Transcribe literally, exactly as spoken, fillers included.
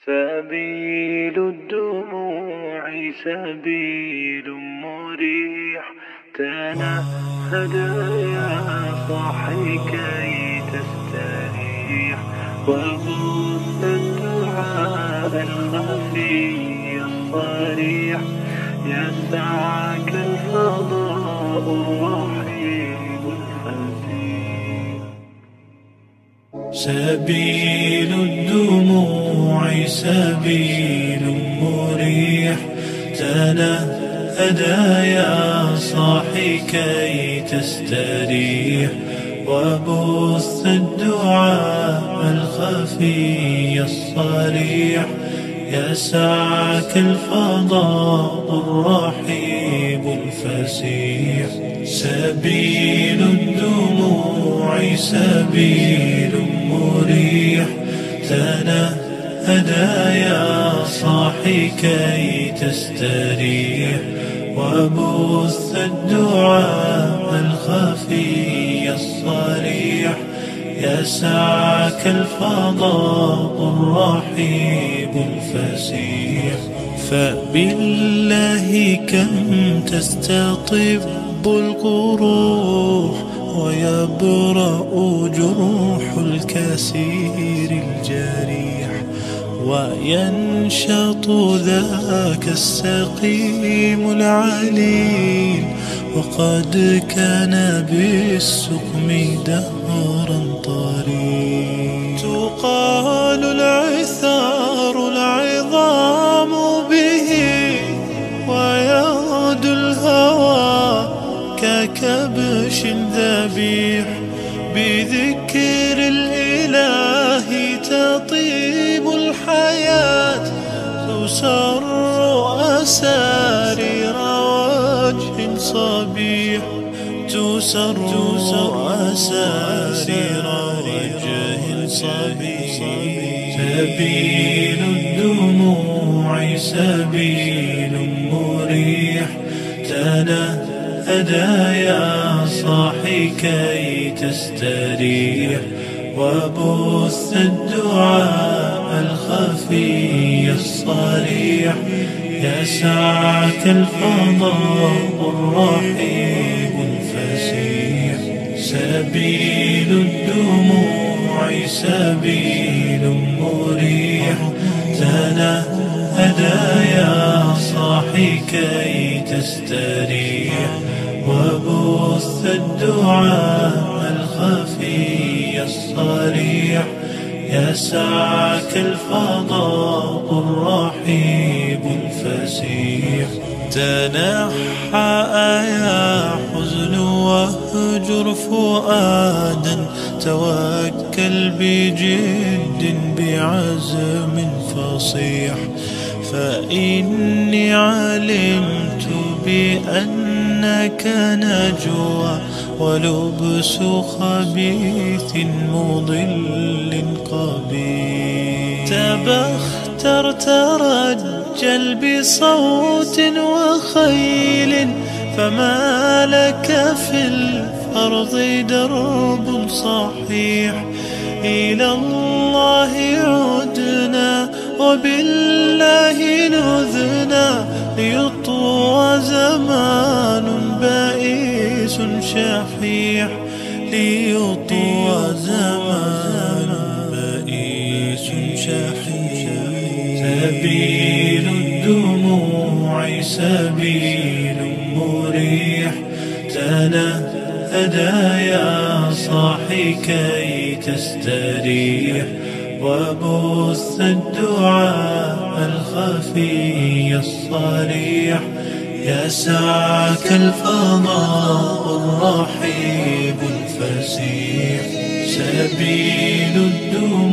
سبيل الدموع سبيل مريح، تنهد يا صاحي كي تستريح، وبث الدعاء الخفي الصريح، يسعك الفضاء الرحيم الفسيح. سبيل الدموع سبيل مريح، تنهد يا صاحي كي تستريح، وبث الدعاء الخفي الصريح، يسعك الفضاء الرحيب الفسيح. سبيل الدموع سبيل مريح، تنهد يا صاحي كي تستريح، وبث الدعاء الخفي الصريح، يسعك الفضاء الرحيب الفسيح. فبالله كم تستطب القروح، ويبرأ جروح الكسير الجريح، وينشط ذاك السقيم العليل، وقد كان بالسقم دهرا طريق. تقال العثار العظام به، ويغدو الهوى ككبش ذبيح، بذكر الإله تطيب الحياة، تسر أسارير وجه صبيح، تسر أسارير وجه صبيح. سبيل الدموع سبيل مريح، تنهد يا صاحي كي تستريح، وبث الدعاء الخفي الصريح، يسعك الفضاء الرحيب الفسيح. سبيل الدموع سبيل مريح، تنهد يا صاحي كي تستريح، وبث الدعاء الخفي الصريح، يسعك الفضاء الرحيب الفسيح. تنحى يا حزن واهجر فؤادا، توكل بجد بعزم فصيح، فإني علمت بأنك نجوى، ولبس خبيث مضل قبيح. تبختر ترجل بصوت وخيل، فما لك في الأرض درب صحيح. إلى الله عدنا وبالله نذنا، ليطوى زمان بائس شحيح، ليطوى زمان بائس شحيح. سبيل الدموع سبيل مريح، تنهد يا صاحي كي تستريح، وبث الدعاء الخفي الصريح، يسعك الفضاء الرحيب الفسيح. سبيل الدموع